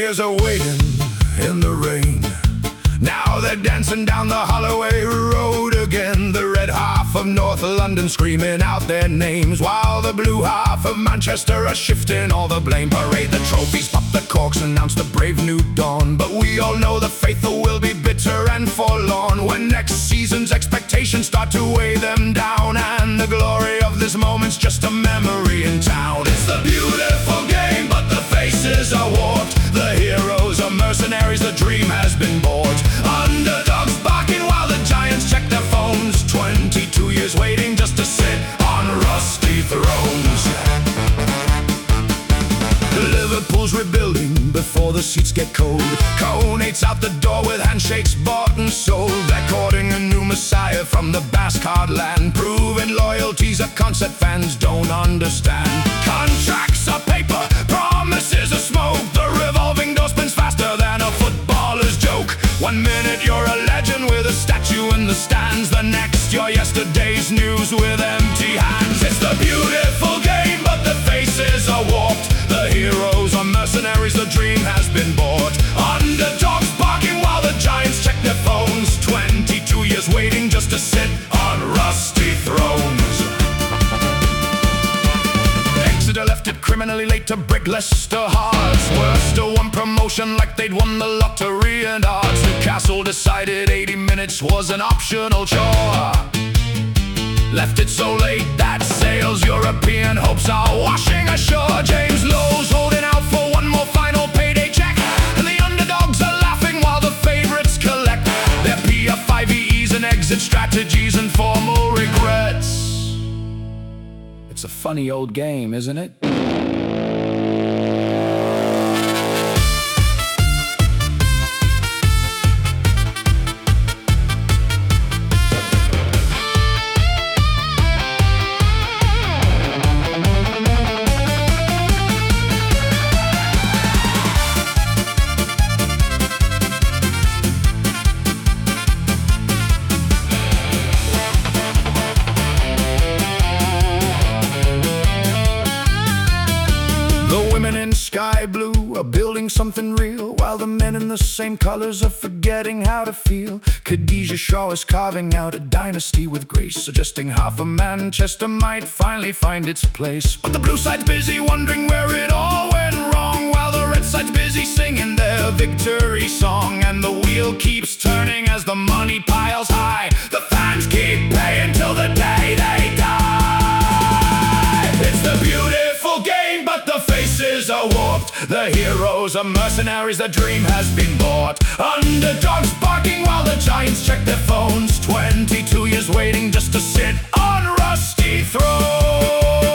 years of waiting in the rain. Now they're dancing down the Holloway Road again. The red half of North London screaming out their names, while the blue half of Manchester are shifting all the blame. Parade the trophies, pop the corks, announce the brave new dawn. But we all know the faithful will be bitter and forlorn when next season's expectations start to weigh them down, and the glory of this moment's just a memory in town. It's the beautiful game, but the faces are warped. The heroes are mercenaries, the dream has been bought. Underdogs barking while the giants check their phones. 22 years waiting just to sit on rusty thrones. Liverpool's rebuilding before the seats get cold. Conate's out the door with handshakes bought and sold. They're courting a new messiah from the Basque land, proving loyalties that concert fans don't understand. Contracts are paper, promises are smoke. The revolving door spins faster than a footballer's joke. 1 minute you're a legend with a statue in the stands, the next you're yesterday's news with empty hands. It's the beautiful game, but the faces are warped. The heroes are mercenaries, the dream has been bought. Underdogs barking while the giants check their phones. 22 years waiting just to sit on rusty thrones. Exeter left it criminally late to break Leicester hearts. Worcester won promotion like they'd won the lottery and odds. Newcastle decided 80 minutes was an optional chore. Left it so late that Sale's European hopes are washing ashore. James Lowe's holding out for one more final payday check, and the underdogs are laughing while the favorites collect their PF5Es and exit strategies and formal regrets. It's a funny old game, isn't it? The women in sky blue are building something real, while the men in the same colors are forgetting how to feel. Khadija Shaw is carving out a dynasty with grace, suggesting half of Manchester might finally find its place. But the blue side's busy wondering where it all went wrong, while the red side's busy singing their victory song. And the wheel keeps turning as the money piles high. The fans keep paying till the day they die. It's the beautiful game, but the faces are warped. The heroes are mercenaries, the dream has been bought. Underdogs barking while the giants check their phones. 22 years waiting just to sit on rusty thrones.